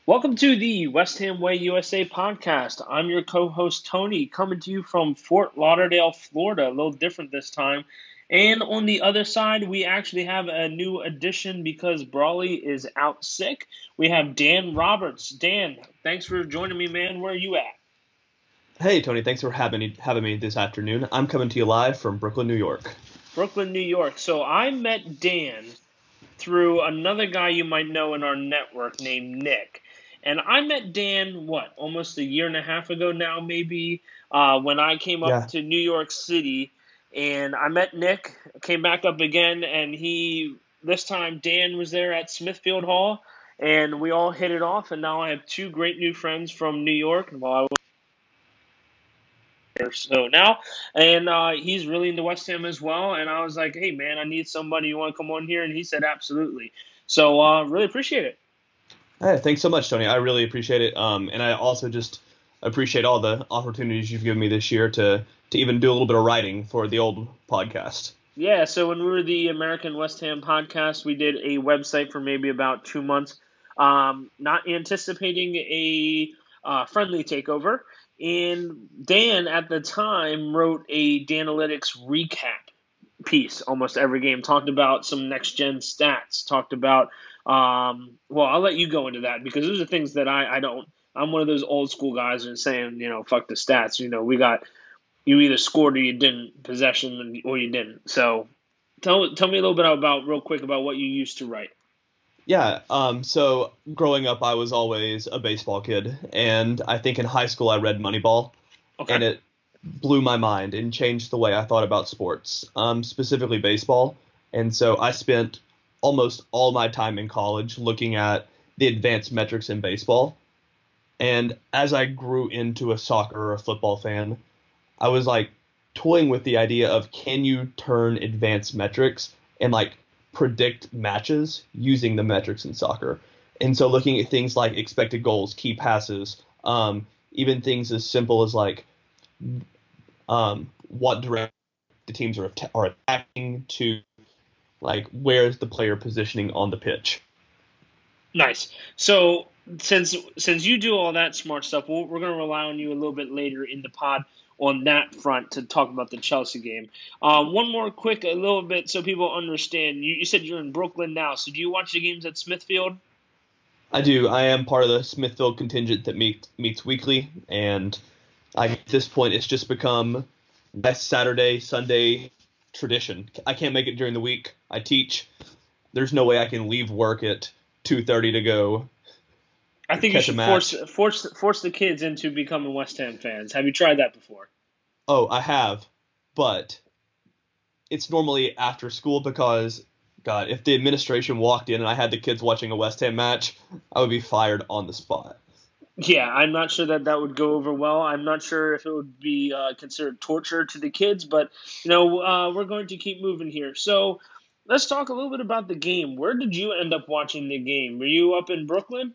Welcome to the West Ham Way USA podcast. I'm your co-host Tony, coming to you from Fort Lauderdale, Florida. A little different this time. And on the other side, we actually have a new addition because Brawley is out sick. We have Dan Roberts. Dan, thanks for joining me, man. Where are you at? Hey Tony, thanks for having me this afternoon. I'm coming to you live from Brooklyn, New York. Brooklyn, New York. So I met Dan through another guy you might know in our network named Nick. And I met Dan, almost a year and a half ago now, maybe, when I came up Yeah, to New York City. And I met Nick, came back up again, and this time Dan was there at Smithfield Hall, and we all hit it off. And now I have two great new friends from New York. While I was there, so now, and he's really into West Ham as well. And I was like, hey, man, I need somebody. You want to come on here? And he said, absolutely. So really appreciate it. hey, thanks so much, Tony. I really appreciate it. And I also just appreciate all the opportunities you've given me this year to even do a little bit of writing for the old podcast. Yeah, so when we were the American West Ham podcast, we did a website for maybe about 2 months, not anticipating a friendly takeover. And Dan at the time wrote a Danalytics recap piece almost every game, talked about some next gen stats, talked about, I'll let you go into that because those are things that I don't. I'm one of those old school guys and saying, fuck the stats. We got you either scored or you didn't, possession or you didn't. So tell me a little bit about real quick about what you used to write. Yeah, so growing up, I was always a baseball kid, and I think in high school I read Moneyball, Okay. and it blew my mind and changed the way I thought about sports, specifically baseball. And so I spent almost all my time in college looking at the advanced metrics in baseball. And as I grew into a soccer or a football fan, I was like toying with the idea of can you turn advanced metrics and like predict matches using the metrics in soccer. And so looking at things like expected goals, key passes, even things as simple as like what direction the teams are attacking to like where's the player positioning on the pitch. Nice. So since you do all that smart stuff, we're going to rely on you a little bit later in the pod on that front to talk about the Chelsea game. One more quick, a little bit, so people understand. You said you're in Brooklyn now, so do you watch the games at Smithfield? I do. I am part of the Smithfield contingent that meets weekly, and at this point, it's just become that Saturday, Sunday tradition. I can't make it during the week. I teach. There's no way I can leave work at 2:30 to go I think you catch a should force match. force force the kids into becoming West Ham fans. Have you tried that before? Oh, I have, but it's normally after school because, God, if the administration walked in and I had the kids watching a West Ham match, I would be fired on the spot. Yeah, I'm not sure that that would go over well. I'm not sure if it would be considered torture to the kids, but we're going to keep moving here. So let's talk a little bit about the game. Where did you end up watching the game? Were you up in Brooklyn?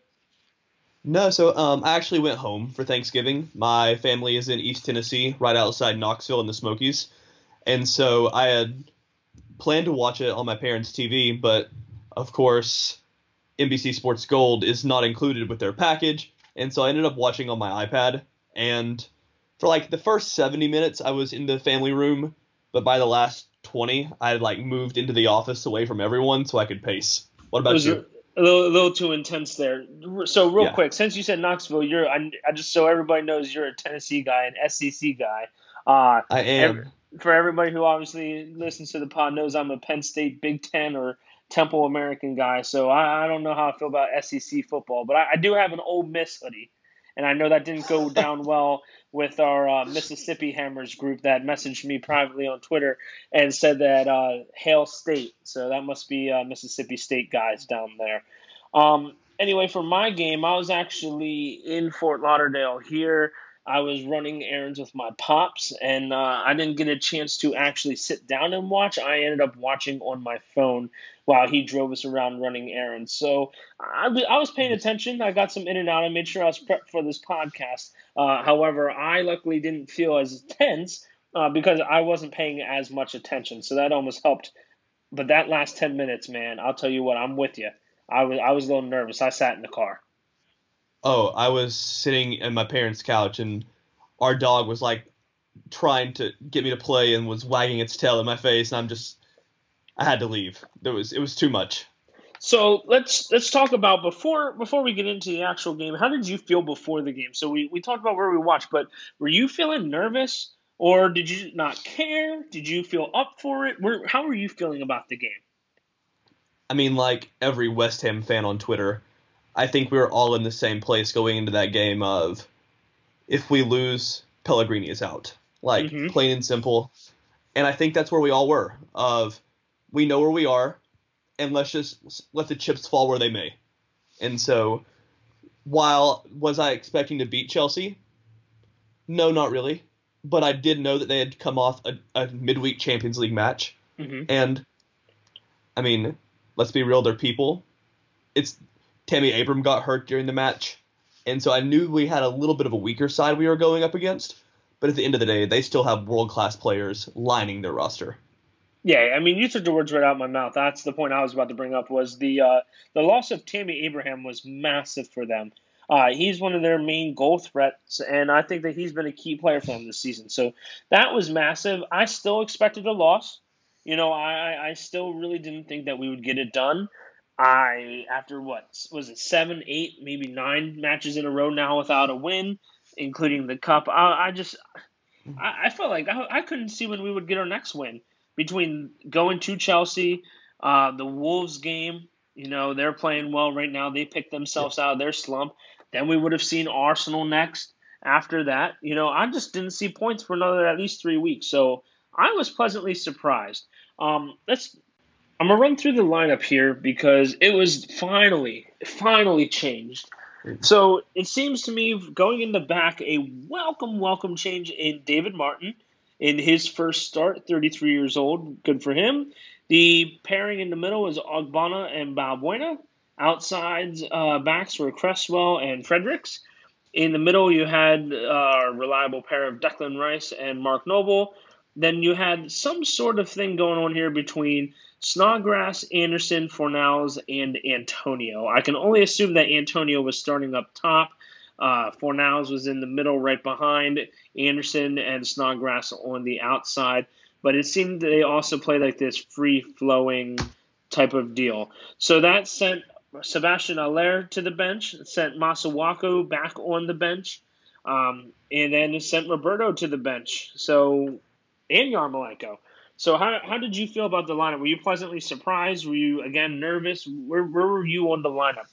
No, so I actually went home for Thanksgiving. My family is in East Tennessee, right outside Knoxville in the Smokies, and so I had planned to watch it on my parents' TV, but of course, NBC Sports Gold is not included with their package, and so I ended up watching on my iPad. And for like the first 70 minutes, I was in the family room, but by the last 20, I had like moved into the office away from everyone so I could pace. What It about was you? a little too intense there. So real Yeah, quick, since you said Knoxville, I just so everybody knows you're a Tennessee guy, an SEC guy. Uh, I ev- am. for everybody who obviously listens to the pod knows I'm a Penn State Big Ten or Temple American guy. So I don't know how I feel about SEC football, but I do have an Ole Miss hoodie, and I know that didn't go down well with our Mississippi Hammers group that messaged me privately on Twitter and said that Hail State. So that must be Mississippi State guys down there. Anyway, for my game, I was actually in Fort Lauderdale here. I was running errands with my pops, and I didn't get a chance to actually sit down and watch. I ended up watching on my phone while he drove us around running errands. So I was paying attention. I got some in and out. I made sure I was prepped for this podcast. However, I luckily didn't feel as tense because I wasn't paying as much attention. So that almost helped. But that last 10 minutes, man, I'll tell you what, I'm with you. I was a little nervous. I sat in the car. Oh, I was sitting in my parents' couch and our dog was like trying to get me to play and was wagging its tail in my face, and I had to leave. It was too much. So let's talk about before we get into the actual game. How did you feel before the game? So we talked about where we watched, but were you feeling nervous or did you not care? Did you feel up for it? How were you feeling about the game? I mean, like every West Ham fan on Twitter, I think we were all in the same place going into that game of if we lose, Pellegrini is out. Like Hmm. plain and simple. And I think that's where we all were. Of we know where we are, and let's just let the chips fall where they may. And so, while was I expecting to beat Chelsea? No, not really. But I did know that they had come off a midweek Champions League match, Hmm. and I mean, let's be real, they're people. It's Tammy Abraham got hurt during the match, and so I knew we had a little bit of a weaker side we were going up against. But at the end of the day, they still have world class players lining their roster. Yeah, I mean, you took the words right out of my mouth. That's the point I was about to bring up. Was the loss of Tammy Abraham was massive for them. He's one of their main goal threats, and I think that he's been a key player for them this season. So that was massive. I still expected a loss. I still really didn't think that we would get it done. After what was it, 7, 8, maybe 9 matches in a row now without a win, including the cup. I felt like I couldn't see when we would get our next win between going to Chelsea, the Wolves game. They're playing well right now. They picked Yeah. themselves out of their slump. Then we would have seen Arsenal next. After that, I just didn't see points for another at least 3 weeks. So I was pleasantly surprised. Let's. I'm gonna run through the lineup here because it was finally changed. So it seems to me going in the back, a welcome change in David Martin in his first start, 33 years old. Good for him. The pairing in the middle is Ogbonna and Balbuena. Outside backs were Cresswell and Fredericks. In the middle, you had a reliable pair of Declan Rice and Mark Noble. Then you had some sort of thing going on here between Snodgrass, Anderson, Fornals, and Antonio. I can only assume that Antonio was starting up top. Fornals was in the middle right behind Anderson and Snodgrass on the outside. But it seemed they also played like this free-flowing type of deal. So that sent Sebastian Aller to the bench, sent Masuaku back on the bench, and then sent Roberto to the bench. And Yarmolenko. So how did you feel about the lineup? Were you pleasantly surprised? Were you again nervous? Where were you on the lineup?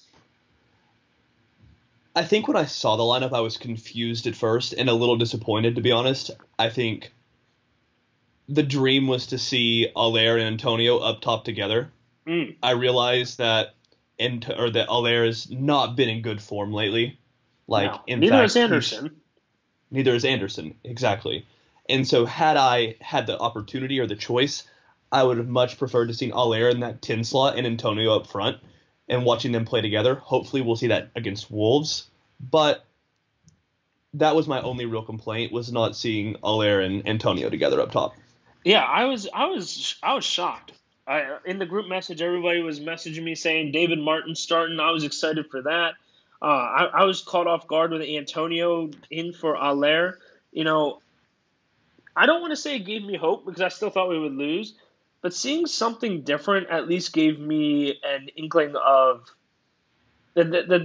I think when I saw the lineup, I was confused at first and a little disappointed, to be honest. I think the dream was to see Aller and Antonio up top together. Mm, I realized that that Aller has not been in good form lately. Like, no, in neither is fact, Anderson. neither is Anderson, exactly. And so, had I had the opportunity or the choice, I would have much preferred to see Aller in that 10 slot and Antonio up front and watching them play together. Hopefully, we'll see that against Wolves. But that was my only real complaint, was not seeing Aller and Antonio together up top. Yeah, I was shocked. In the group message, everybody was messaging me saying David Martin starting. I was excited for that. I was caught off guard with Antonio in for Aller. You know, I don't want to say it gave me hope because I still thought we would lose, but seeing something different at least gave me an inkling of that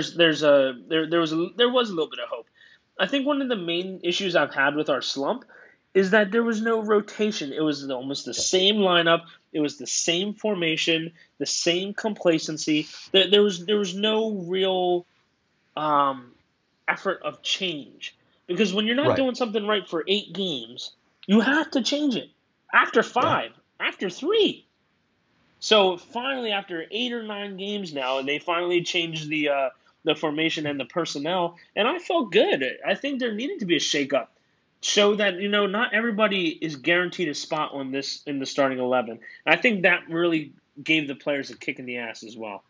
there was a little bit of hope. I think one of the main issues I've had with our slump is that there was no rotation. It was almost the same lineup. It was the same formation, the same complacency. There was no real um, effort of change. Because when you're not Right. doing something right for 8 games, you have to change it. After Yeah. 5, after 3. So finally, after 8 or 9 games now, they finally changed the formation and the personnel, and I felt good. I think there needed to be a shakeup, show that not everybody is guaranteed a spot on this in the starting 11. And I think that really gave the players a kick in the ass as well.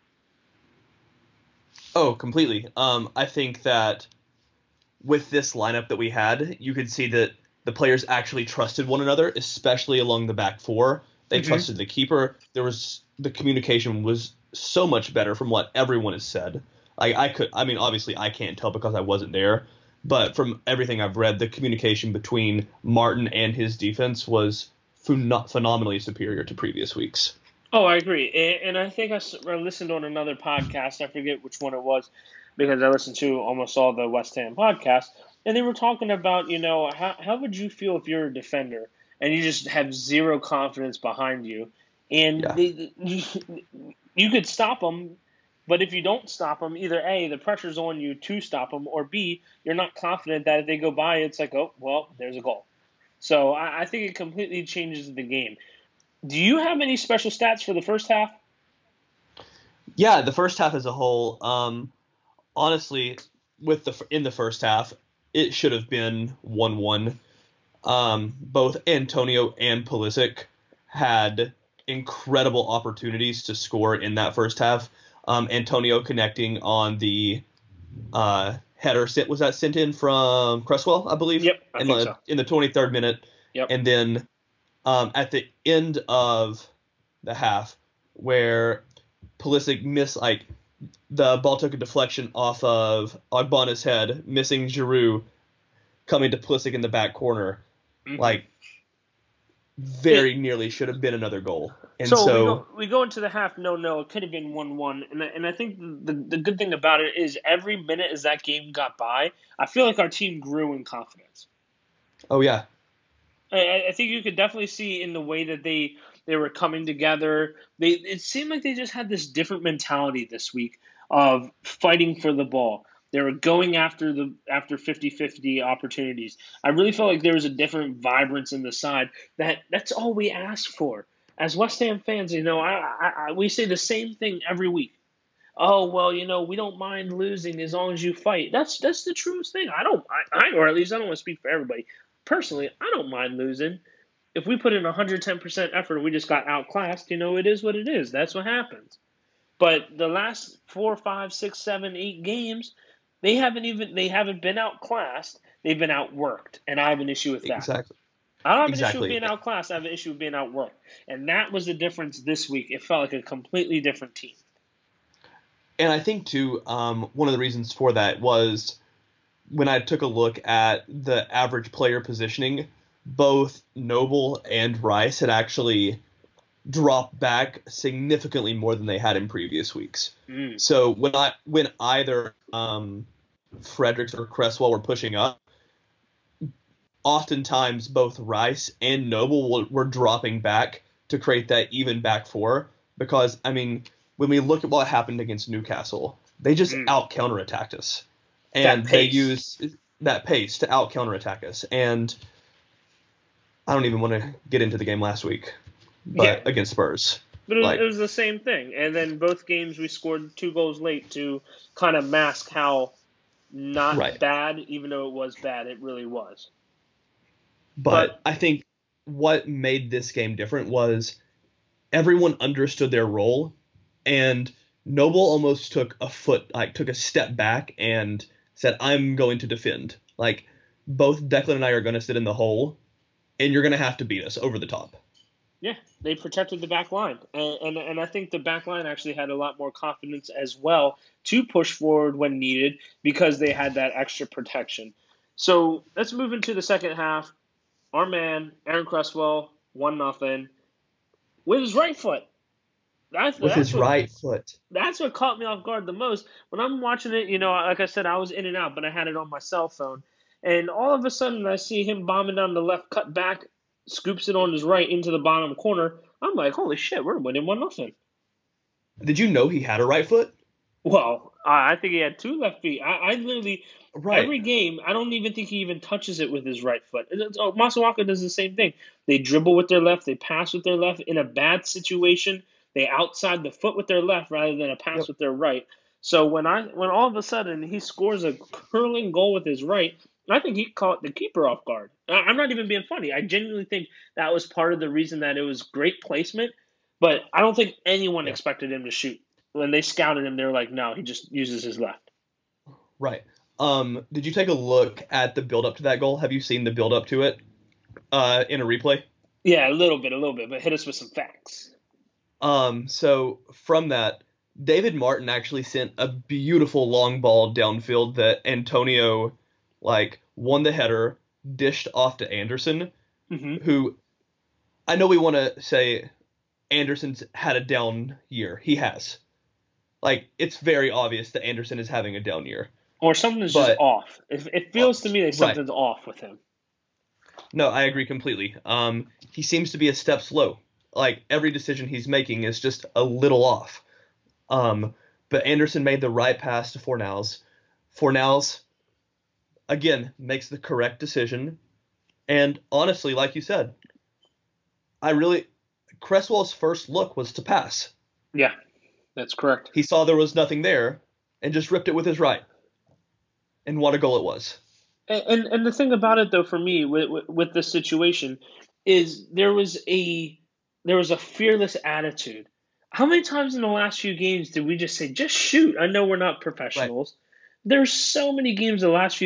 Oh, completely. I think that with this lineup that we had, you could see that the players actually trusted one another, especially along the back four. They Hmm. trusted the keeper. The communication was so much better from what everyone has said. Like I mean, obviously I can't tell because I wasn't there, but from everything I've read, the communication between Martin and his defense was phenomenally superior to previous weeks. Oh, I agree. And I think I listened on another podcast. I forget which one it was because I listened to almost all the West Ham podcasts. And they were talking about, how would you feel if you're a defender and you just have zero confidence behind you? And Yeah, you could stop them, but if you don't stop them, either A, the pressure's on you to stop them, or B, you're not confident that if they go by, it's like, oh, well, there's a goal. So I think it completely changes the game. Do you have any special stats for the first half? yeah. The first half as a whole, honestly, in the first half, it should have been 1-1. Both Antonio and Pulisic had incredible opportunities to score in that first half. Antonio connecting on the header was that sent in from Cresswell, I believe, Yep, I think so. in the 23rd minute, Yep. and then at the end of the half where Pulisic missed, like, the ball took a deflection off of Ogbonna's head, missing Giroud, coming to Pulisic in the back corner, Mm-hmm. like, very nearly should have been another goal. And so we go into the half. No, it could have been 1-1, and I think the good thing about it is every minute as that game got by, I feel like our team grew in confidence. oh yeah, I think you could definitely see in the way that they were coming together. It seemed like they just had this different mentality this week of fighting for the ball. They were going after 50-50 opportunities. I really felt like there was a different vibrance in the side. That's all we ask for as West Ham fans. We say the same thing every week. Oh well, we don't mind losing as long as you fight. That's the truest thing. Or at least I don't want to speak for everybody. Personally, I don't mind losing. If we put in 110% effort and we just got outclassed, it is what it is. That's what happens. But the last 4, 5, 6, 7, 8 games, they haven't been outclassed. They've been outworked, and I have an issue with that. exactly. I don't have an issue with being outclassed. I have an issue with being outworked, and that was the difference this week. It felt like a completely different team. And I think too, one of the reasons for that was when I took a look at the average player positioning, both Noble and Rice had actually dropped back significantly more than they had in previous weeks. So when either Fredericks or Cresswell were pushing up, oftentimes both Rice and Noble were dropping back to create that even back four. Because, I mean, when we look at what happened against Newcastle, they just out counterattacked us. And they used that pace to out counterattack us. And I don't even want to get into the game last week, but against Spurs. But it was the same thing. And then both games we scored 2 goals late to kind of mask how not bad, even though it was bad, it really was. But I think what made this game different was everyone understood their role, and Noble almost took a step back and said, I'm going to defend. Like, both Declan and I are going to sit in the hole, and you're going to have to beat us over the top. Yeah, they protected the back line. And I think the back line actually had a lot more confidence as well to push forward when needed because they had that extra protection. So let's move into the second half. Our man, Aaron Cresswell, 1-0, with his right foot. That's what caught me off guard the most. When I'm watching it, like I said, I was in and out, but I had it on my cell phone. And all of a sudden, I see him bombing down the left, cut back, scoops it on his right into the bottom corner. I'm like, holy shit, we're winning 1-0. Did you know he had a right foot? Well, I think he had 2 left feet. I literally, every game, I don't even think he even touches it with his right foot. Masuaku does the same thing. They dribble with their left, they pass with their left. In a bad situation, they outside the foot with their left rather than a pass with their right. So when all of a sudden he scores a curling goal with his right, I think he caught the keeper off guard. I'm not even being funny. I genuinely think that was part of the reason that it was great placement, but I don't think anyone expected him to shoot. When they scouted him, they were like, no, he just uses his left. Right. Did you take a look at the build-up to that goal? Have you seen the build-up to it in a replay? Yeah, a little bit, but hit us with some facts. So from that, David Martin actually sent a beautiful long ball downfield that Antonio like won the header, dished off to Anderson, Hmm. who I know we want to say Anderson's had a down year. He has. Like it's very obvious that Anderson is having a down year. Or something is just But off. It feels to me like right. something's off with him. No, I agree completely. He seems to be a step slow. Like every decision he's making is just a little off. But Anderson made the right pass to Fornals. Fornals again makes the correct decision. And honestly, like you said, I really Cresswell's first look was to pass. Yeah, that's correct. He saw there was nothing there and just ripped it with his right. And what a goal it was. And the thing about it though for me with this situation is there was a fearless attitude. How many times in the last few games did we just say just shoot? I know we're not Right. professionals. There's so many games the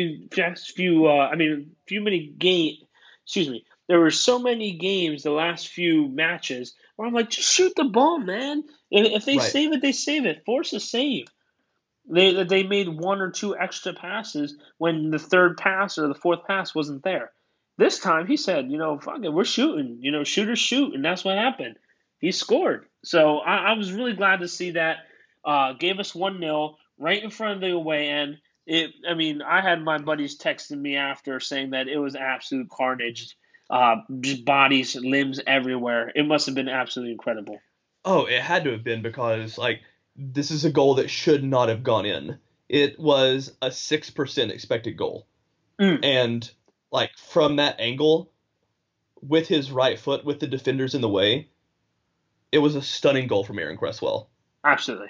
few many game excuse me. There were so many games the last few matches where I'm like just shoot the ball, man. If they Right. save it, they save it. Force a save. They made one or two extra passes when the third pass or the fourth pass wasn't there. This time he said, fuck it, we're shooting. Shoot or shoot, and that's what happened. He scored. So I was really glad to see that. Gave us 1-0 right in front of the away end. I had my buddies texting me after saying that it was absolute carnage. Just bodies, limbs everywhere. It must have been absolutely incredible. Oh, it had to have been because like this is a goal that should not have gone in. It was a 6% expected goal. Mm, And like from that angle with his right foot with the defenders in the way, it was a stunning goal from Aaron Cresswell. absolutely.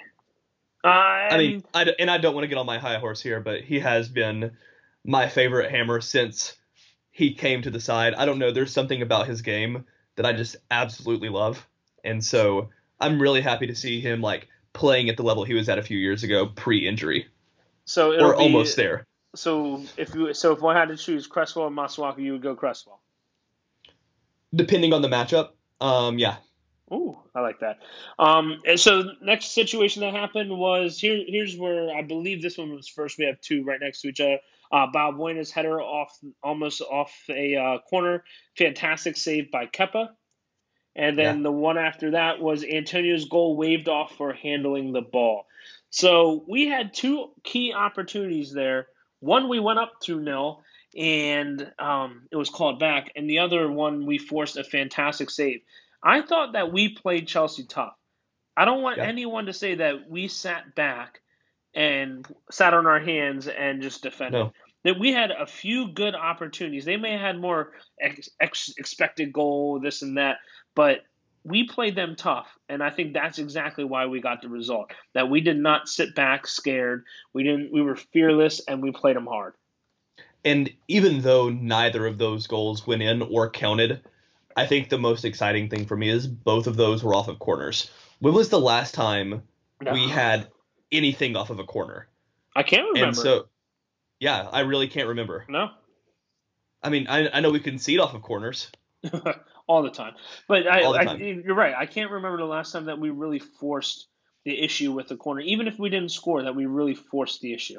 I mean, And I don't want to get on my high horse here, but he has been my favorite hammer since he came to the side. I don't know, there's something about his game that I just absolutely love. And so I'm really happy to see him like playing at the level he was at a few years ago pre-injury so it'll or be almost there. so if I had to choose Cresswell and Masuaku, you would go Cresswell. Depending on the matchup. Yeah. Ooh, I like that. And so the next situation that happened was here's where I believe this one was first. We have two right next to each other. Balbuena's header almost off a corner. Fantastic save by Kepa. And Yeah. then the one after that was Antonio's goal waved off for handling the ball. So we had two key opportunities there. One we went up 2-0 and it was called back, and the other one we forced a fantastic save. I thought that we played Chelsea tough. I don't want Yeah. anyone to say that we sat back and sat on our hands and just defended. No. That we had a few good opportunities. They may have had more expected goal, this and that, but we played them tough, and I think that's exactly why we got the result. That we did not sit back scared. We didn't. We were fearless, and we played them hard. And even though neither of those goals went in or counted, I think the most exciting thing for me is both of those were off of corners. When was the last time No, we had anything off of a corner? I can't And remember. so, yeah, I really can't remember. No, I mean, I know we concede off of corners all the time. But all the time. you're right. I can't remember the last time that we really forced the issue with the corner, even if we didn't score. That we really forced the issue.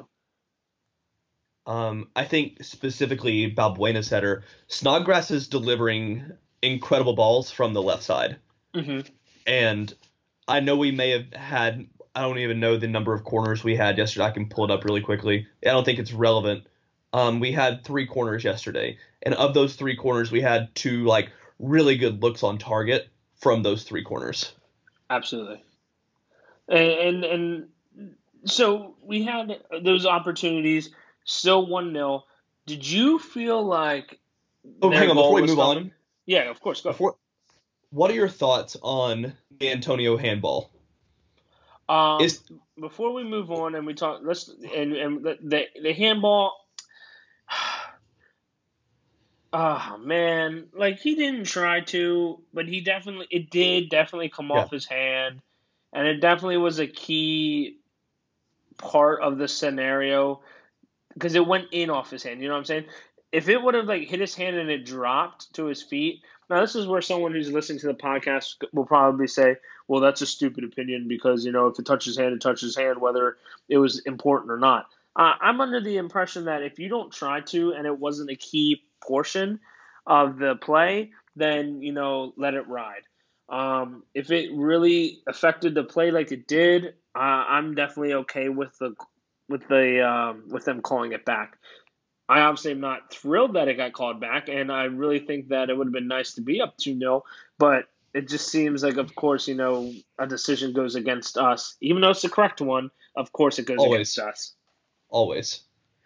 I think specifically Balbuena's header, Snodgrass is delivering incredible balls from the left side. Hmm. And I know we may have had, I don't even know the number of corners we had yesterday. I can pull it up really quickly. I don't think it's relevant. We had 3 corners yesterday. And of those 3 corners, we had 2 like really good looks on target from those 3 corners. Absolutely. And so we had those opportunities. Still 1-0. Did you feel like Oh, their hang on, before goal we was move coming? on, Yeah, of course. Go. before what are your thoughts on the Antonio handball? Um, Is Before we move on and we talk, let's and the handball. Oh man, like he didn't try to, but it did definitely come yeah, off his hand, and it definitely was a key part of the scenario because it went in off his hand. You know what I'm saying? if it would have like hit his hand and it dropped to his feet. Now this is where someone who's listening to the podcast will probably say, "Well, that's a stupid opinion because if it touches hand, it touches hand, whether it was important or not." I'm under the impression that if you don't try to and it wasn't a key portion of the play, then let it ride. If it really affected the play like it did, I'm definitely okay with with them calling it back. I obviously am not thrilled that it got called back, and I really think that it would have been nice to be up 2-0, but it just seems like, of course, a decision goes against us. Even though it's the correct one, of course it goes against Always, us. always.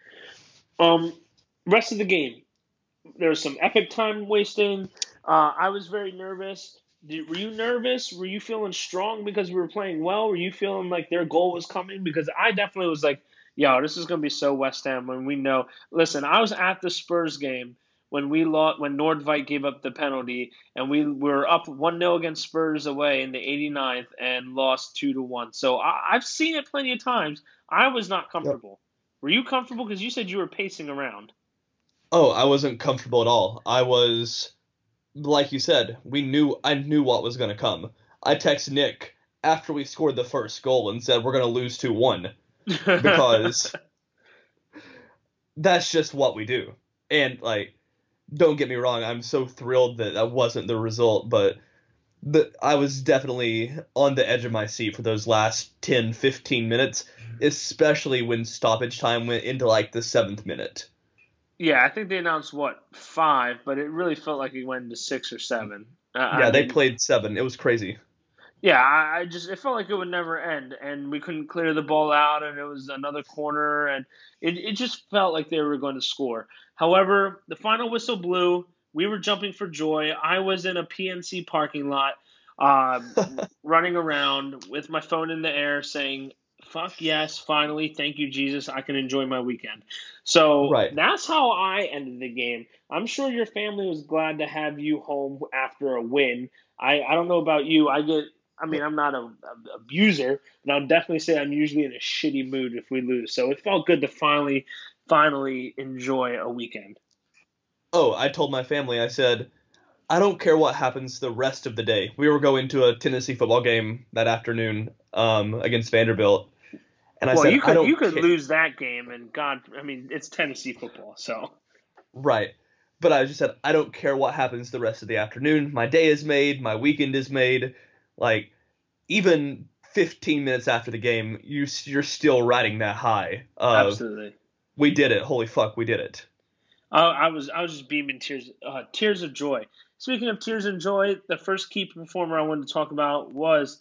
Um, Rest of the game, there was some epic time wasting. I was very nervous. Were you nervous? Were you feeling strong because we were playing well? Were you feeling like their goal was coming? Because I definitely was like, yo, this is going to be so West Ham when we know. Listen, I was at the Spurs game when we lost, when Nordvik gave up the penalty, and we were up 1-0 against Spurs away in the 89th and lost 2-1. So I've seen it plenty of times. I was not Yep. comfortable. Were you comfortable? Because you said you were pacing around. Oh, I wasn't comfortable at all. I was, like you said, I knew what was going to come. I texted Nick after we scored the first goal and said we're going to lose 2-1 because that's just what we do. And like, don't get me wrong, I'm so thrilled that that wasn't the result, but I was definitely on the edge of my seat for those last 10, 15 minutes, especially when stoppage time went into like the 7th minute. Yeah, I think they announced what 5, but it really felt like it went into 6 or 7. I Yeah, they mean, played 7. It was crazy. yeah, I just it felt like it would never end, and we couldn't clear the ball out, and it was another corner, and it just felt like they were going to score. However, the final whistle blew. We were jumping for joy. I was in a PNC parking lot, uh, running around with my phone in the air, saying, "Fuck yes, finally, thank you, Jesus, I can enjoy my weekend." So Right. that's how I ended the game. I'm sure your family was glad to have you home after a win. I don't know about you. I mean, I'm not a abuser, but I'll definitely say I'm usually in a shitty mood if we lose. So it felt good to finally enjoy a weekend. Oh, I told my family, I said, I don't care what happens the rest of the day. We were going to a Tennessee football game that afternoon against Vanderbilt, and I Well, said, you I could don't you could care. lose that game, and God, I mean, it's Tennessee football, so Right. But I just said, I don't care what happens the rest of the afternoon. My day is made. My weekend is made. Like, even 15 minutes after the game, you're still riding that high of, absolutely. we did it. Holy fuck, we did it. I was just beaming tears of joy. Speaking of tears of joy, the first key performer I wanted to talk about was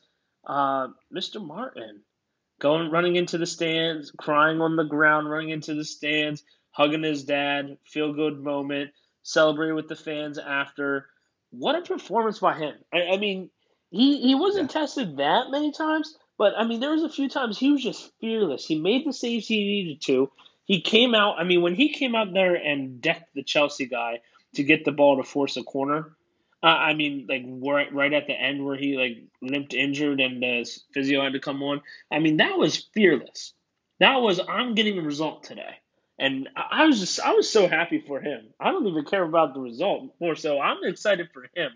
Mr. Martin. Running into the stands, crying on the ground, running into the stands, hugging his dad, feel good moment, celebrating with the fans after. What a performance by him! I mean, he Yeah. wasn't tested that many times, but I mean, there was a few times he was just fearless. He made the saves he needed to. He came out. I mean, when he came out there and decked the Chelsea guy to get the ball to force a corner, I mean, like right at the end where he like limped injured and the physio had to come on. I mean, that was fearless. That was I'm getting a result today, and I was so happy for him. I don't even care about the result more so. I'm excited for him,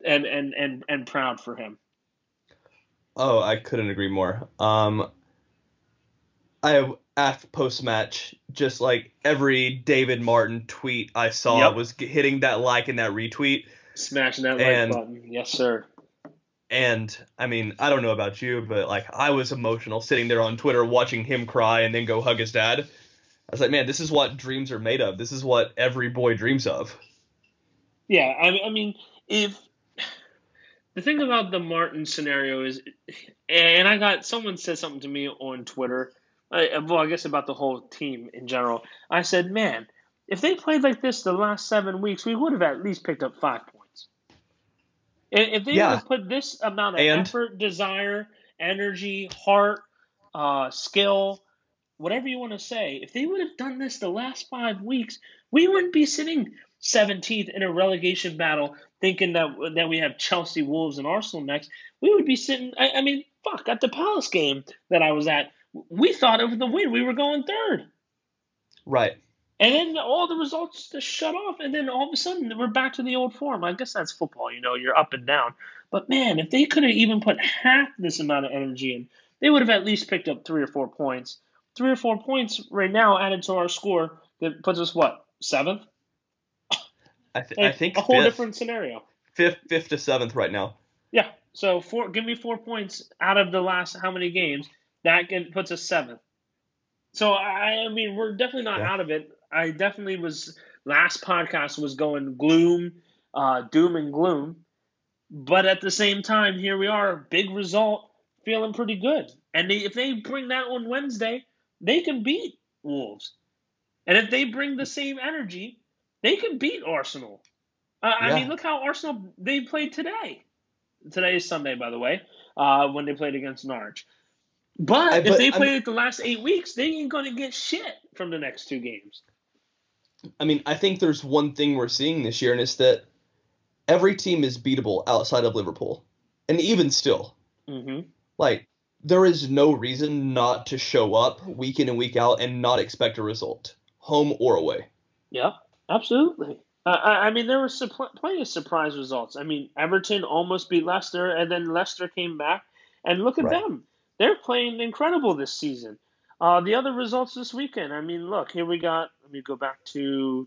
and proud for him. Oh, I couldn't agree more. I after post match, just like every David Martin tweet I saw Yep, was hitting that like and that retweet, smashing that like and button. Yes, sir. I mean I don't know about you, but like I was emotional sitting there on Twitter watching him cry and then go hug his dad. I was like, man, this is what dreams are made of. This is what every boy dreams of. Yeah, I mean, if the thing about the Martin scenario is, and I got someone said something to me on Twitter. Well, I guess about the whole team in general. I said, man, if they played like this the last 7 weeks, we would have at least picked up 5 points. If they would Yeah, have put this amount of and effort, desire, energy, heart, skill, whatever you want to say, if they would have done this the last 5 weeks, we wouldn't be sitting 17th in a relegation battle thinking that we have Chelsea, Wolves, and Arsenal next. We would be sitting, I mean, fuck, at the Palace game that I was at, we thought of the win. We were going third. right. And then all the results just shut off, and then all of a sudden we're back to the old form. I guess that's football, you're up and down. But man, if they could have even put half this amount of energy in, they would have at least picked up 3 or 4 points. 3 or 4 points right now added to our score that puts us what, seventh? I Like think a whole fifth, different scenario. fifth to seventh right now. Yeah. So give me 4 points out of the last how many games? Puts us seventh. So I mean, we're definitely not Yeah. out of it. I definitely was last podcast was going gloom, doom and gloom, but at the same time, here we are, big result, feeling pretty good. And if they bring that on Wednesday, they can beat Wolves. And if they bring the same energy, they can beat Arsenal. I mean, Yeah. look how Arsenal they played today. Today is Sunday, by the way, when they played against Norwich. But if But they play it the last 8 weeks, they ain't gonna get shit from the next 2 games. I mean, I think there's one thing we're seeing this year, and it's that every team is beatable outside of Liverpool. And even still, Mm-hmm. like, there is no reason not to show up week in and week out and not expect a result, home or away. Yep, absolutely. I mean, there were plenty of surprise results. I mean, Everton almost beat Leicester, and then Leicester came back, and look at Right. them. They're playing incredible this season. The other results this weekend, I mean, look, here we got, let me go back to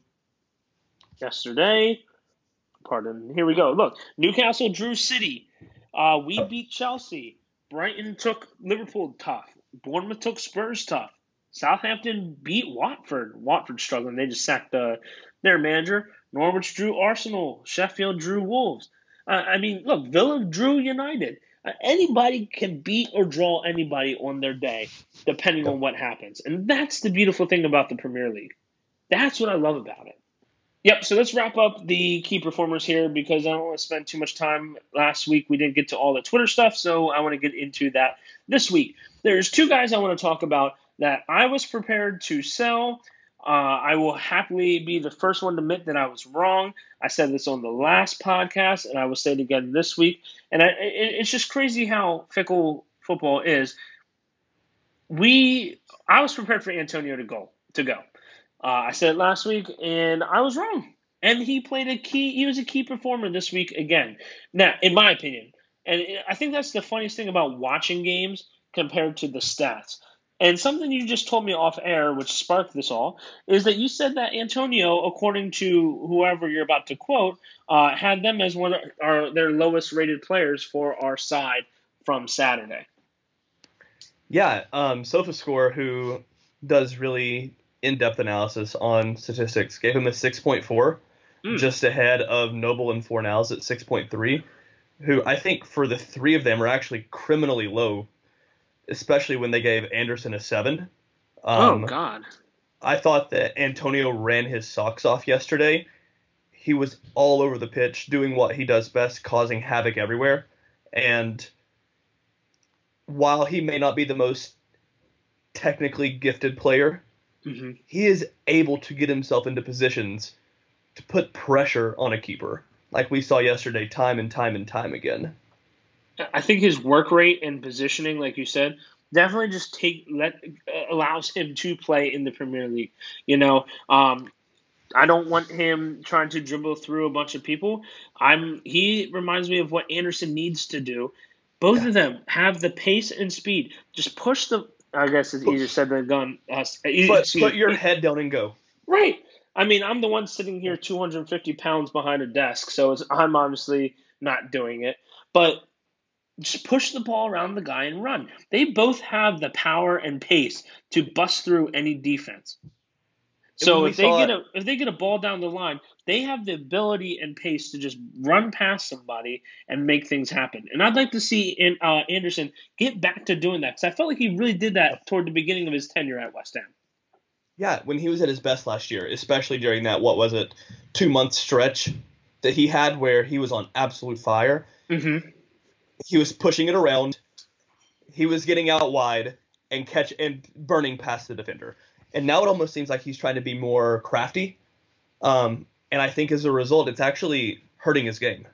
yesterday. Pardon. Here we go. Look, Newcastle drew City. We beat Chelsea. Brighton took Liverpool tough. Bournemouth took Spurs tough. Southampton beat Watford. Watford struggling. They just sacked their manager. Norwich drew Arsenal. Sheffield drew Wolves. I mean, look, Villa drew United. Anybody can beat or draw anybody on their day, depending on Yep. what happens. And that's the beautiful thing about the Premier League. That's what I love about it. Yep, so let's wrap up the key performers here because I don't want to spend too much time. Last week we didn't get to all the Twitter stuff, so I want to get into that this week. There's two guys I want to talk about that I was prepared to sell. I will happily be the first one to admit that I was wrong. I said this on the last podcast, and I will say it again this week. And it's just crazy how fickle football is. I was prepared for Antonio to go. I said it last week, and I was wrong. And he was a key performer this week again. Now, in my opinion, and I think that's the funniest thing about watching games compared to the stats. And something you just told me off air, which sparked this all, is that you said that Antonio, according to whoever you're about to quote, had them as one of their lowest rated players for our side from Saturday. Yeah. SofaScore, who does really in-depth analysis on statistics, gave him a 6.4, Mm. just ahead of Noble and Fornals at 6.3, who I think for the three of them are actually criminally low, especially when they gave Anderson a 7. Oh, Um, God. I thought that Antonio ran his socks off yesterday. He was all over the pitch, doing what he does best, causing havoc everywhere. And while he may not be the most technically gifted player, Hmm. he is able to get himself into positions to put pressure on a keeper, like we saw yesterday, time and time and time again. I think his work rate and positioning, like you said, definitely just allows him to play in the Premier League. You know, I don't want him trying to dribble through a bunch of people. He reminds me of what Anderson needs to do. Both Yeah, of them have the pace and speed. Just push the. I guess it's put easier said than done. put Excuse your me. head down and go. Right. I mean, I'm the one sitting here 250 pounds behind a desk, so I'm obviously not doing it. But just push the ball around the guy and run. They both have the power and pace to bust through any defense. And when So we saw it, if they get a ball down the line, they have the ability and pace to just run past somebody and make things happen. And I'd like to see Anderson get back to doing that because I felt like he really did that toward the beginning of his tenure at West Ham. yeah, when he was at his best last year, especially during that, what was it, 2 month stretch that he had where he was on absolute fire, Mm-hmm. he was pushing it around, he was getting out wide and burning past the defender. And now it almost seems like he's trying to be more crafty. And I think as a result, it's actually hurting his game.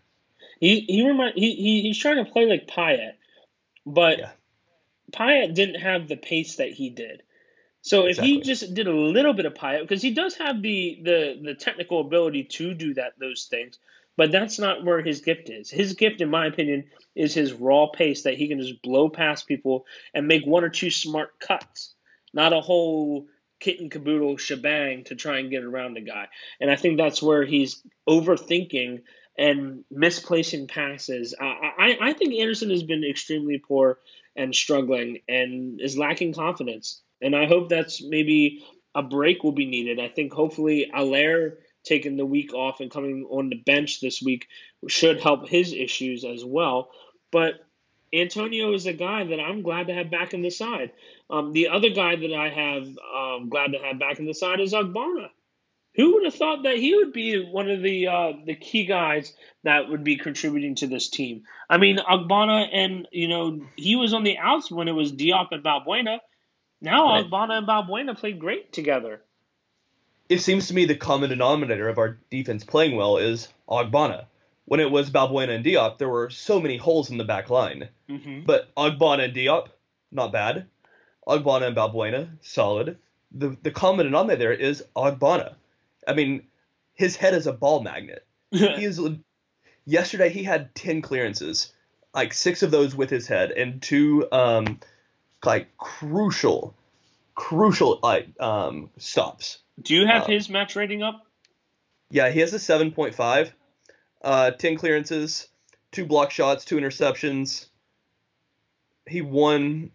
He's trying to play like Payet, but Yeah. Payet didn't have the pace that he did. So if he Exactly. just did a little bit of pie, because he does have the technical ability to do those things, but that's not where his gift is. His gift, in my opinion, is his raw pace that he can just blow past people and make one or two smart cuts, not a whole kit and caboodle shebang to try and get around the guy. And I think that's where he's overthinking and misplacing passes. I think Anderson has been extremely poor and struggling and is lacking confidence. And I hope that's maybe a break will be needed. I think hopefully Allaire taking the week off and coming on the bench this week should help his issues as well. But Antonio is a guy that I'm glad to have back in the side. The other guy that I have glad to have back in the side is Agbana. Who would have thought that he would be one of the key guys that would be contributing to this team? I mean, Agbana and he was on the outs when it was Diop and Balbuena. Now Right. Agbana and Balbuena played great together. It seems to me the common denominator of our defense playing well is Ogbonna. When it was Balbuena and Diop, there were so many holes in the back line. Hmm. But Ogbonna and Diop, not bad. Ogbonna and Balbuena, solid. The common denominator there is Ogbonna. I mean, his head is a ball magnet. He is Yesterday he had 10 clearances, like 6 of those with his head, and 2 like crucial stops. Do you have Um, his match rating up? yeah, he has a 7.5, 10 clearances, 2 block shots, 2 interceptions. He won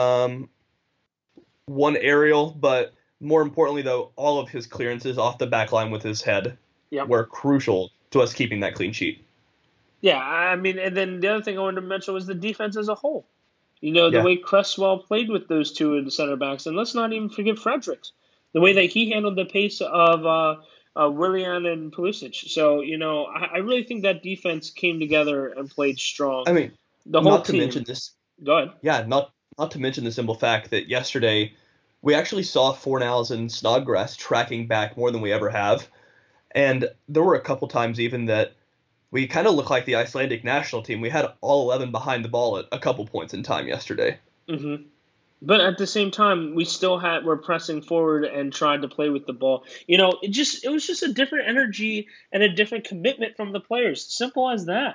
one aerial, but more importantly, though, all of his clearances off the back line with his head Yep. were crucial to us keeping that clean sheet. Yeah, I mean, and then the other thing I wanted to mention was the defense as a whole. The Yeah, way Cresswell played with those two in the center backs, and let's not even forget Fredericks, the way that he handled the pace of Willian and Pulisic. So, I really think that defense came together and played strong. I mean, The whole not to mention team. this. Go ahead. Yeah, not to mention the simple fact that yesterday we actually saw Fornals and Snodgrass tracking back more than we ever have, and there were a couple times even that we kind of looked like the Icelandic national team. We had all 11 behind the ball at a couple points in time yesterday. Hmm. But at the same time, we're pressing forward and tried to play with the ball. It was just a different energy and a different commitment from the players. Simple as that.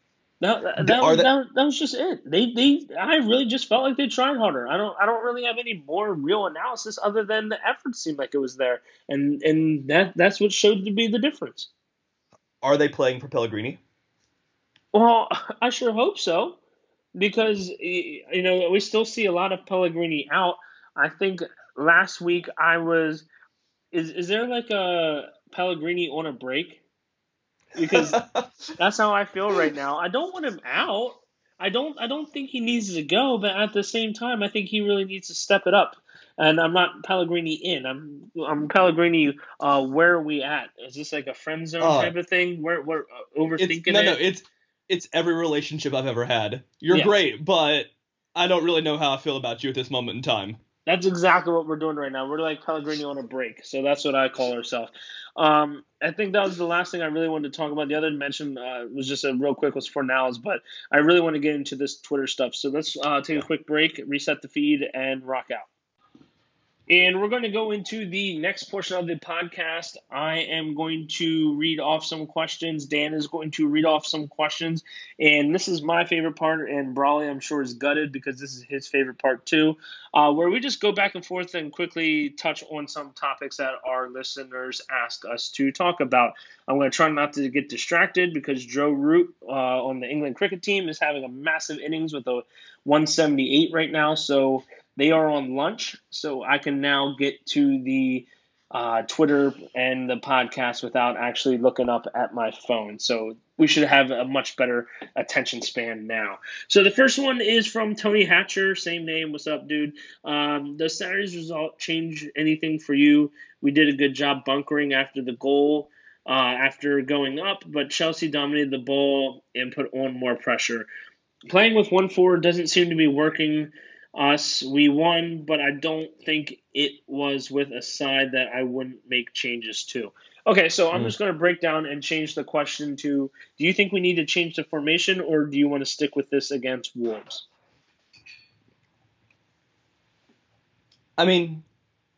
Are that That was just it. I really just felt like they tried harder. I don't really have any more real analysis other than the effort seemed like it was there, and that's what showed to be the difference. are they playing for Pellegrini? Well, I sure hope so because we still see a lot of Pellegrini out. I think last week I was is there like a Pellegrini on a break? Because that's how I feel right now. I don't want him out. I don't think he needs to go, but at the same time, I think he really needs to step it up. And I'm not Pellegrini in. I'm Pellegrini. Where are we at? Is this like a friend zone uh, type of thing? We're it's overthinking no, no, it. it's every relationship I've ever had. You're Yeah, great, but I don't really know how I feel about you at this moment in time. that's exactly what we're doing right now. We're like Pellegrini on a break, so that's what I call ourselves. I think that was the last thing I really wanted to talk about. The other mention was just a real quick was for nows, but I really want to get into this Twitter stuff. So let's take a Yeah. quick break, reset the feed, and rock out. And we're going to go into the next portion of the podcast. I am going to read off some questions. Dan is going to read off some questions. And this is my favorite part. And Brawley, I'm sure, is gutted because this is his favorite part too, where we just go back and forth and quickly touch on some topics that our listeners ask us to talk about. I'm going to try not to get distracted because Joe Root on the England cricket team is having a massive innings with a 178 right now. So they are on lunch, so I can now get to the Twitter and the podcast without actually looking up at my phone. So we should have a much better attention span now. So the first one is from Tony Hatcher, same name. What's up, dude? Does Saturday's result change anything for you? We did a good job bunkering after the goal. After going up, but Chelsea dominated the ball and put on more pressure. Playing with one forward doesn't seem to be working us. We won, but I don't think it was with a side that I wouldn't make changes to. Okay, so I'm Mm. just going to break down and change the question to do you think we need to change the formation or do you want to stick with this against Wolves? I mean,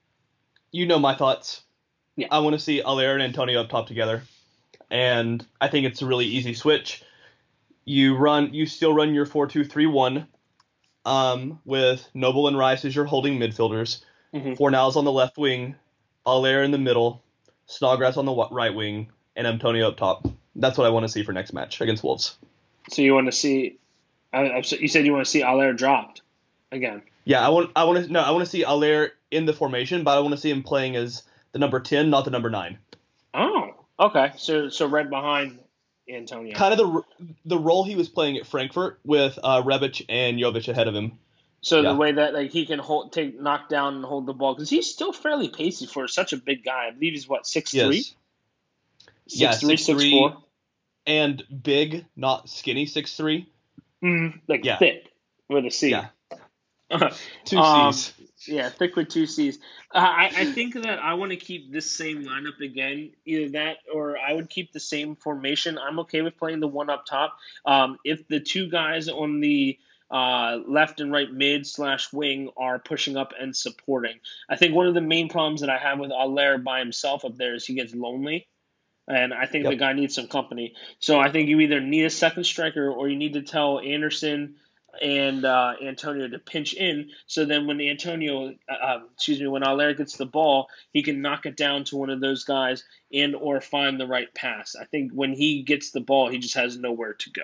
you know my thoughts. Yeah. I want to see Allaire and Antonio up top together, and I think it's a really easy switch. You still run your 4-2-3-1, with Noble and Rice as your holding midfielders. Hmm. Fornals on the left wing, Allaire in the middle, Snodgrass on the right wing, and Antonio up top. That's what I want to see for next match against Wolves. So you want to see? You said you want to see Allaire dropped again. Yeah, I want to see Allaire in the formation, but I want to see him playing as the number 10, not the number 9. Oh, okay. So right behind Antonio. Kind of the role he was playing at Frankfurt with Rebic and Jovic ahead of him. So Yeah. the way that like he can knock down and hold the ball, because he's still fairly pacey for such a big guy. I believe he's what, 6'3"? Yes. 6'3", 6'4". And big, not skinny 6'3". Thick with a C. Yeah. 2 C's. Yeah, thick with 2 C's. I think that I want to keep this same lineup again. Either that or I would keep the same formation. I'm okay with playing the one up top. If the two guys on the left and right mid/wing are pushing up and supporting. I think one of the main problems that I have with Allaire by himself up there is he gets lonely. And I think the guy needs some company. So I think you either need a second striker or you need to tell Anderson and Antonio to pinch in. So then when when Allaire gets the ball, he can knock it down to one of those guys and or find the right pass. I think when he gets the ball, he just has nowhere to go.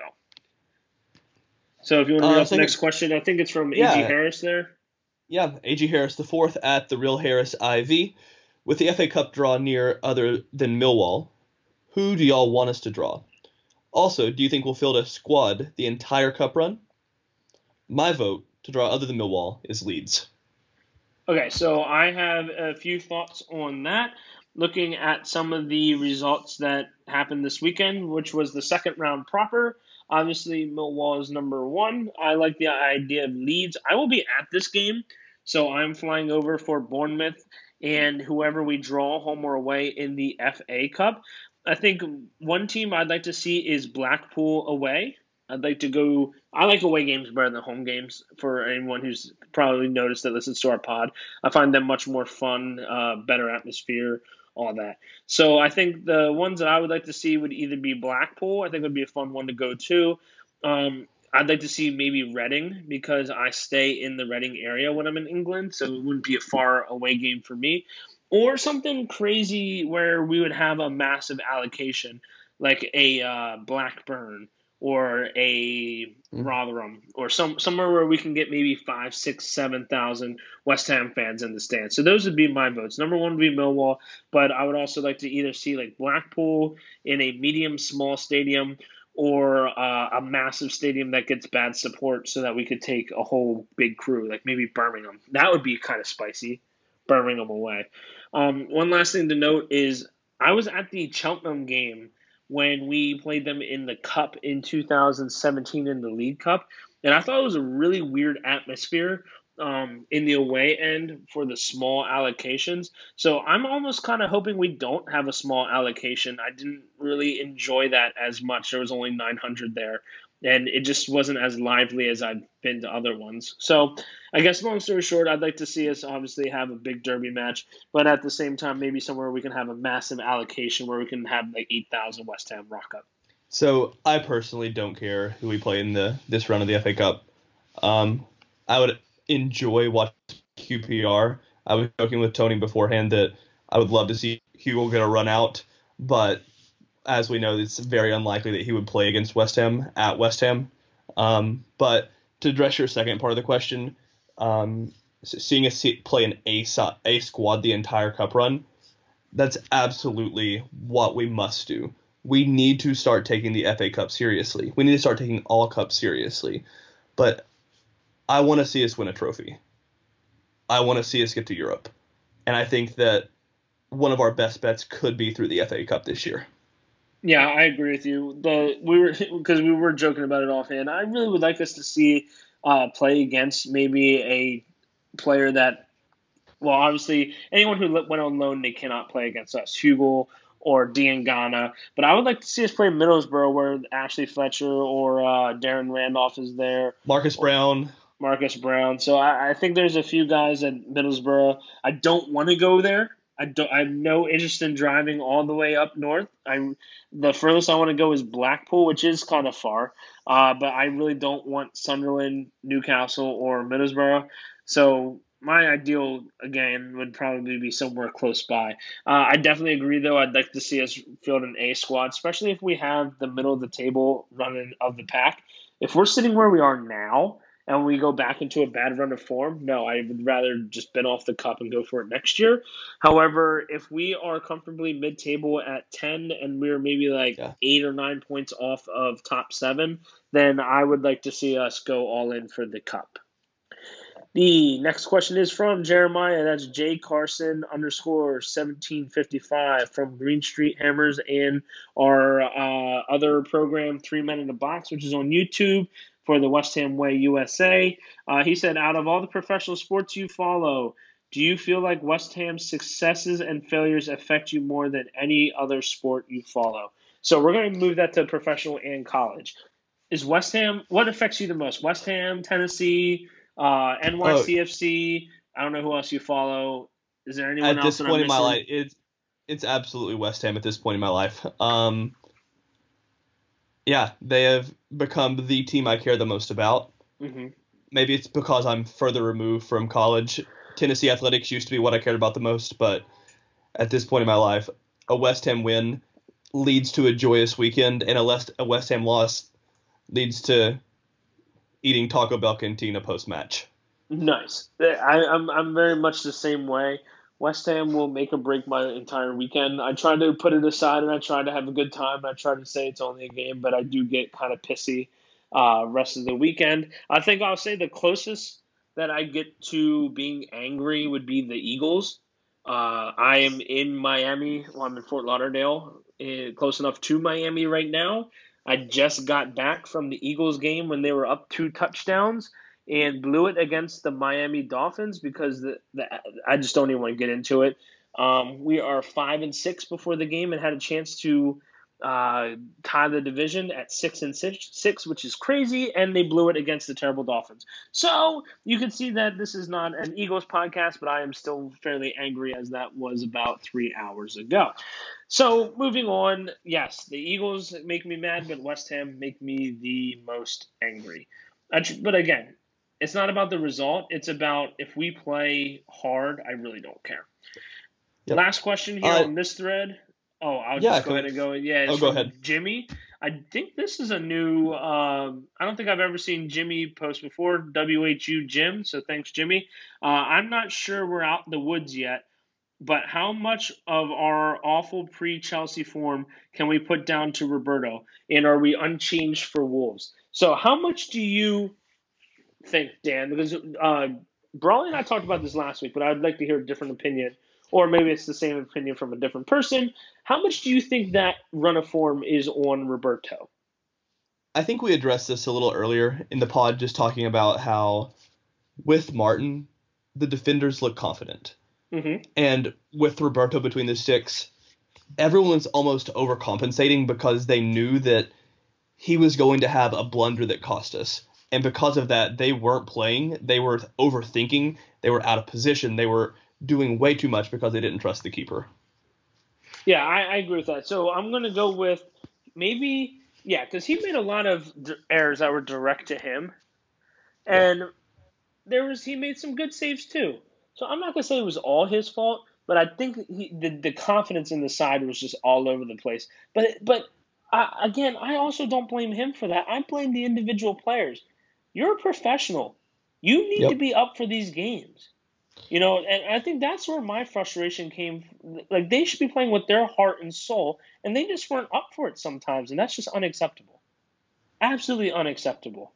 So if you want to read off the next question, I think it's from A.G. Harris there. Yeah, A.G. Harris the fourth at the Real Harris IV. With the FA Cup draw near other than Millwall, who do y'all want us to draw? Also, do you think we'll field a squad the entire cup run? My vote to draw other than Millwall is Leeds. Okay, so I have a few thoughts on that. Looking at some of the results that happened this weekend, which was the second round proper. Obviously, Millwall is number 1. I like the idea of Leeds. I will be at this game, so I'm flying over for Bournemouth and whoever we draw, home or away, in the FA Cup. I think one team I'd like to see is Blackpool away. I'd like to go. I like away games better than home games. For anyone who's probably noticed that listens to our pod, I find them much more fun, better atmosphere, all that. So I think the ones that I would like to see would either be Blackpool. I think it would be a fun one to go to. I'd like to see maybe Reading because I stay in the Reading area when I'm in England, so it wouldn't be a far away game for me. Or something crazy where we would have a massive allocation, like a Blackburn or a Rotherham, or somewhere where we can get maybe 5, 6, 7,000 West Ham fans in the stands. So those would be my votes. Number 1 would be Millwall, but I would also like to either see like Blackpool in a medium small stadium or a massive stadium that gets bad support, so that we could take a whole big crew, like maybe Birmingham. That would be kind of spicy. Birmingham away. One last thing to note is I was at the Cheltenham game when we played them in the Cup in 2017 in the League Cup, and I thought it was a really weird atmosphere in the away end for the small allocations. So I'm almost kind of hoping we don't have a small allocation. I didn't really enjoy that as much. There was only 900 there, and it just wasn't as lively as I've been to other ones. So I guess long story short, I'd like to see us obviously have a big derby match, but at the same time, maybe somewhere we can have a massive allocation where we can have like 8,000 West Ham rock up. So I personally don't care who we play in this run of the FA Cup. I would enjoy watching QPR. I was joking with Tony beforehand that I would love to see Hugo get a run out, but as we know, it's very unlikely that he would play against West Ham at West Ham. But to address your second part of the question, seeing us play an A squad the entire cup run, that's absolutely what we must do. We need to start taking the FA Cup seriously. We need to start taking all cups seriously. But I want to see us win a trophy. I want to see us get to Europe. And I think that one of our best bets could be through the FA Cup this year. Yeah, I agree with you. Because we were joking about it offhand. I really would like us to see play against maybe a player that, well, obviously anyone who went on loan, they cannot play against us, Hugo or Diangana. But I would like to see us play Middlesbrough, where Ashley Fletcher or Darren Randolph is there. Marcus Brown. So I think there's a few guys at Middlesbrough. I don't want to go there I have no interest in driving all the way up north. The furthest I want to go is Blackpool, which is kind of far. But I really don't want Sunderland, Newcastle, or Middlesbrough. So my ideal again would probably be somewhere close by. I definitely agree, though. I'd like to see us field an A squad, especially if we have the middle of the table running of the pack. If we're sitting where we are now and we go back into a bad run of form, no, I would rather just bet off the cup and go for it next year. However, if we are comfortably mid-table at 10 and we're maybe like Yeah. 8 or 9 points off of top 7, then I would like to see us go all in for the cup. The next question is from Jeremiah. That's J Carson underscore 1755 from Green Street Hammers and our other program, Three Men in a Box, which is on YouTube for the West Ham Way USA. He said, out of all the professional sports you follow, do you feel like West Ham's successes and failures affect you more than any other sport you follow? So we're going to move that to professional and college. Is West Ham, what affects you the most? West Ham, Tennessee, Oh, NYCFC. I don't know who else you follow. Is there anyone at else this that I'm point in my missing? life, it's absolutely West Ham at this point in my life. Yeah, they have become the team I care the most about. Hmm. Maybe it's because I'm further removed from college. Tennessee athletics used to be what I cared about the most, but at this point in my life, a West Ham win leads to a joyous weekend, and a West Ham loss leads to eating Taco Bell Cantina post match. Nice. I'm very much the same way. West Ham will make or break my entire weekend. I try to put it aside and I try to have a good time. I try to say it's only a game, but I do get kind of pissy rest of the weekend. I think I'll say the closest that I get to being angry would be the Eagles. I am in Miami. Well, I'm in Fort Lauderdale, close enough to Miami right now. I just got back from the Eagles game when they were up 2 touchdowns and blew it against the Miami Dolphins because I just don't even want to get into it. We are 5-6 before the game and had a chance to tie the division at 6-6, which is crazy, and they blew it against the terrible Dolphins. So you can see that this is not an Eagles podcast, but I am still fairly angry as that was about 3 hours ago. So moving on, yes, the Eagles make me mad, but West Ham make me the most angry. But again, it's not about the result. It's about if we play hard, I really don't care. Yep. Last question here Uh, on this thread. Oh, I'll yeah. just go ahead and go. Yeah, it's Oh, go from ahead. Jimmy. I think this is a new. I don't think I've ever seen Jimmy post before. WHU Jim. So thanks, Jimmy. I'm not sure we're out in the woods yet, but how much of our awful pre-Chelsea form can we put down to Roberto? And are we unchanged for Wolves? So how much do you think, Dan? Because Brawley and I talked about this last week, but I'd like to hear a different opinion, or maybe it's the same opinion from a different person. How much do you think that run of form is on Roberto? I think we addressed this a little earlier in the pod, just talking about how with Martin, the defenders look confident. Mm-hmm. And with Roberto between the sticks, everyone's almost overcompensating because they knew that he was going to have a blunder that cost us. And because of that, they weren't playing. They were overthinking. They were out of position. They were doing way too much because they didn't trust the keeper. Yeah, I agree with that. So I'm going to go with maybe, yeah, because he made a lot of errors that were direct to him. Yeah. And he made some good saves too. So I'm not gonna say it was all his fault, but I think the confidence in the side was just all over the place. Again, I also don't blame him for that. I blame the individual players. You're a professional. You need to Yep. be up for these games. And I think that's where my frustration came. Like they should be playing with their heart and soul, and they just weren't up for it sometimes, and that's just unacceptable. Absolutely unacceptable.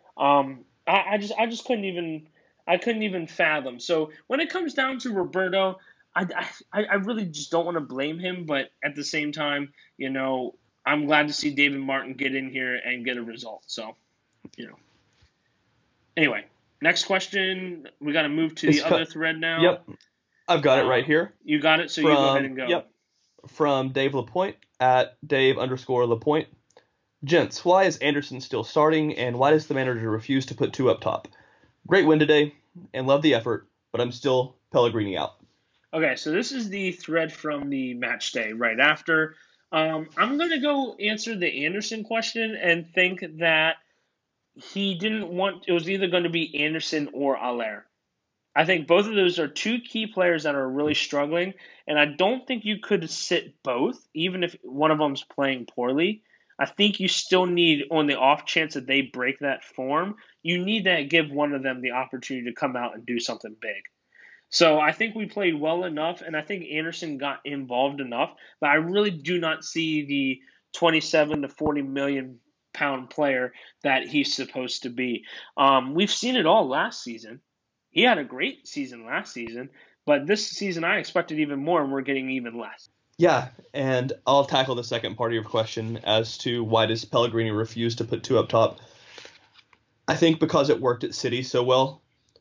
I just couldn't even fathom. So when it comes down to Roberto, I really just don't want to blame him, but at the same time, I'm glad to see David Martin get in here and get a result. So, you know. Anyway, next question. We got to move to the It's other cut. thread now. Yep. I've got it right here You got it, so you go ahead from and go. yep from Dave Lapointe at Dave_Lapointe. Gents, why is Anderson still starting, and why does the manager refuse to put two up top? Great win today, and love the effort, but I'm still Pellegrini out. Okay, so this is the thread from the match day right after. I'm going to go answer the Anderson question and think that he didn't want it was either going to be Anderson or Aller. I think both of those are two key players that are really struggling, and I don't think you could sit both, even if one of them's playing poorly. I think you still need, on the off chance that they break that form, you need to give one of them the opportunity to come out and do something big. So I think we played well enough, and I think Anderson got involved enough, but I really do not see the 27 to 40 million pound player that he's supposed to be. We've seen it all last season. He had a great season last season, but this season I expected even more, and we're getting even less. Yeah, and I'll tackle the second part of your question as to why does Pellegrini refuse to put two up top. I think because it worked at City so well.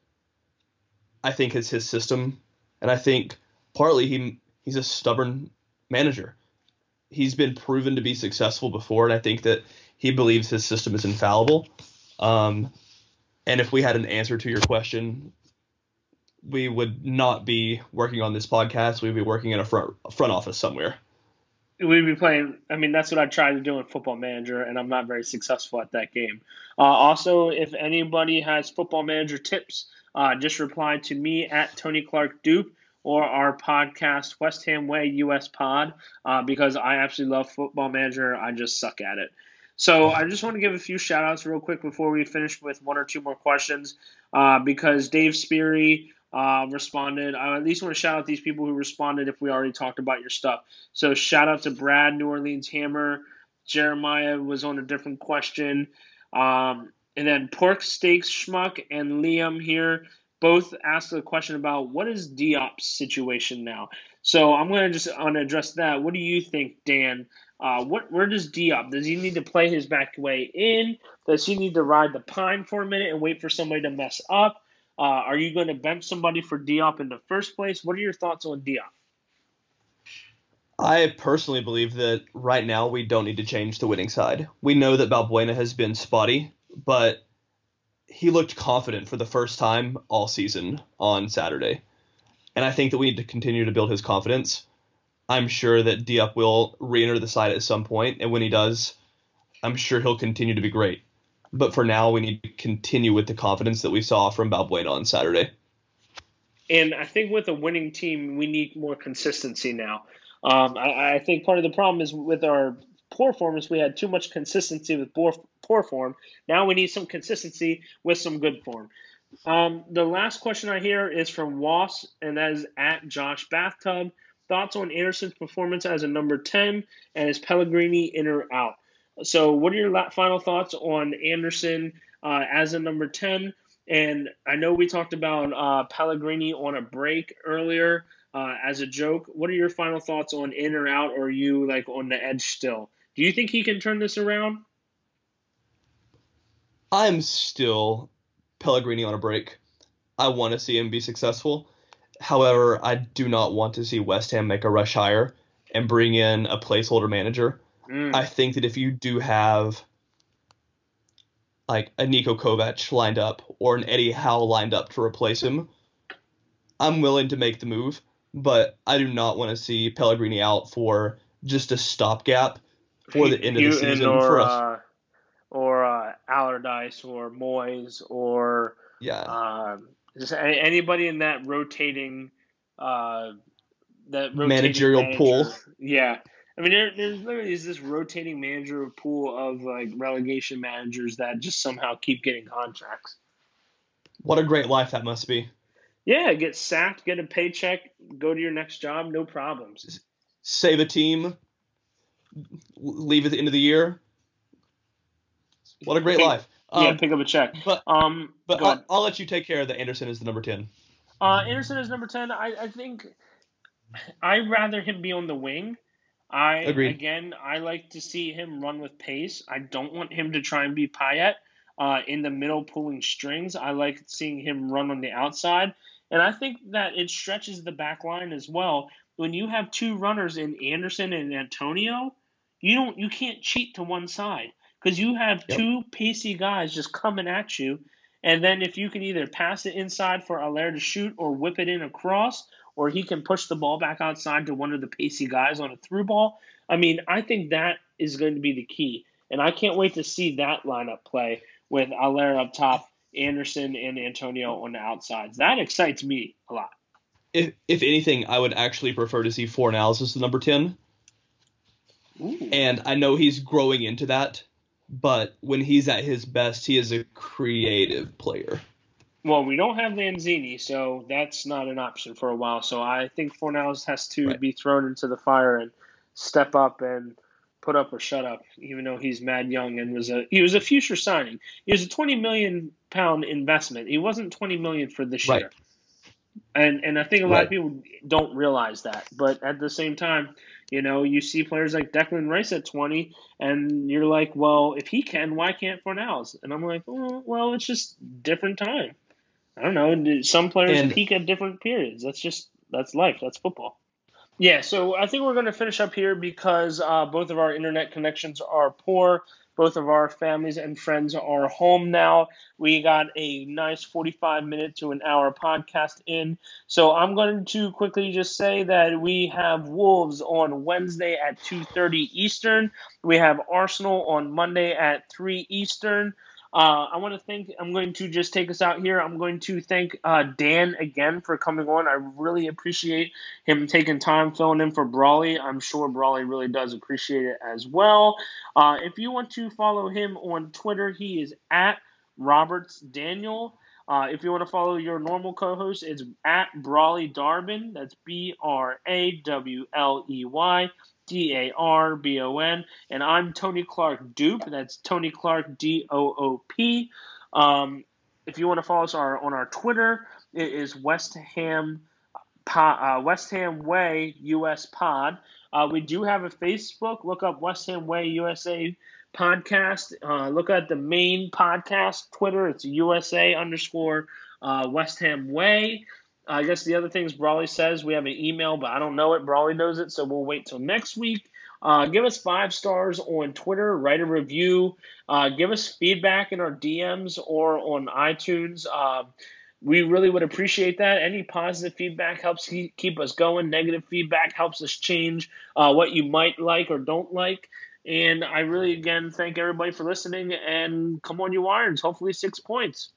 I think it's his system, and I think partly he's a stubborn manager. He's been proven to be successful before, and I think that he believes his system is infallible. And if we had an answer to your question, we would not be working on this podcast. We'd be working in a front office somewhere. We'd be playing. I mean, that's what I tried to do in Football Manager, and I'm not very successful at that game. Also, if anybody has Football Manager tips, just reply to me at Tony Clark Dupe or our podcast West Ham Way US Pod, because I absolutely love Football Manager. I just suck at it. So I just want to give a few shout outs real quick before we finish with one or two more questions, because Dave Speary responded. I at least want to shout out these people who responded if we already talked about your stuff. So shout out to Brad, New Orleans Hammer. Jeremiah was on a different question. And then Pork Steaks Schmuck and Liam here both asked a question about what is Diop's situation now. So I'm going to address that. What do you think, Dan? Where does Diop? Does he need to play his back way in? Does he need to ride the pine for a minute and wait for somebody to mess up? Are you going to bench somebody for Diop in the first place? What are your thoughts on Diop? I personally believe that right now we don't need to change the winning side. We know that Balbuena has been spotty, but he looked confident for the first time all season on Saturday. And I think that we need to continue to build his confidence. I'm sure that Diop will re-enter the side at some point, and when he does, I'm sure he'll continue to be great. But for now, we need to continue with the confidence that we saw from Balbuena on Saturday. And I think with a winning team, we need more consistency now. I think part of the problem is with our poor form is we had too much consistency with poor form. Now we need some consistency with some good form. The last question I hear is from Wass, and that is at Josh Bathtub. Thoughts on Anderson's performance as a number 10, and is Pellegrini in or out? So what are your final thoughts on Anderson as a number 10? And I know we talked about Pellegrini on a break earlier as a joke. What are your final thoughts on in or out, or are you like on the edge still? Do you think he can turn this around? I'm still Pellegrini on a break. I want to see him be successful. However, I do not want to see West Ham make a rush hire and bring in a placeholder manager. I think that if you do have like a Niko Kovac lined up or an Eddie Howe lined up to replace him, I'm willing to make the move, but I do not want to see Pellegrini out for just a stopgap for the end of the season for us. Or Allardyce or Moyes or just anybody in that rotating managerial pool. Yeah. I mean, there's literally this rotating manager pool of like relegation managers that just somehow keep getting contracts. What a great life that must be. Yeah, get sacked, get a paycheck, go to your next job, no problems. Save a team, leave at the end of the year. What a great life. Pick up a check. But I'll let you take care of the Anderson as the number 10. Anderson is number 10. I think I'd rather him be on the wing. Agreed. Again, I like to see him run with pace. I don't want him to try and be Payet in the middle pulling strings. I like seeing him run on the outside. And I think that it stretches the back line as well. When you have two runners in Anderson and Antonio, you can't cheat to one side because you have two pacey guys just coming at you. And then if you can either pass it inside for Aller to shoot or whip it in across, or he can push the ball back outside to one of the pacey guys on a through ball. I mean, I think that is going to be the key. And I can't wait to see that lineup play with Allaire up top, Anderson and Antonio on the outsides. That excites me a lot. If anything, I would actually prefer to see Fornals as the number 10. Ooh. And I know he's growing into that, but when he's at his best, he is a creative player. Well, we don't have Lanzini, so that's not an option for a while. So I think Fornals has to be thrown into the fire and step up and put up or shut up, even though he's mad young and he was a future signing. He was a £20 million investment. He wasn't $20 million for this year. And I think a lot of people don't realize that. But at the same time, you see players like Declan Rice at 20, and you're like, well, if he can, why can't Fornals? And I'm like, well, it's just different time. I don't know. Some players peak at different periods. That's life. That's football. Yeah, so I think we're going to finish up here because both of our internet connections are poor. Both of our families and friends are home now. We got a nice 45-minute to an hour podcast in. So I'm going to quickly just say that we have Wolves on Wednesday at 2:30 Eastern. We have Arsenal on Monday at 3 Eastern. I'm going to just take us out here. I'm going to thank Dan again for coming on. I really appreciate him taking time filling in for Brawley. I'm sure Brawley really does appreciate it as well. If you want to follow him on Twitter, he is at RobertsDaniel. If you want to follow your normal co-host, it's at Brawley Darbin. That's BrawleyDarbon. And I'm Tony Clark Dupe. That's Tony Clark Doop. If you want to follow us on our Twitter, it is West Ham Way US Pod. We do have a Facebook. Look up West Ham Way USA Podcast. Look at the main podcast Twitter. It's USA_West Ham Way. I guess the other things Brawley says, we have an email, but I don't know it. Brawley knows it, so we'll wait till next week. Give us 5 stars on Twitter. Write a review. Give us feedback in our DMs or on iTunes. We really would appreciate that. Any positive feedback helps keep us going. Negative feedback helps us change what you might like or don't like. And I really, again, thank everybody for listening. And come on, you Irons. Hopefully 6 points.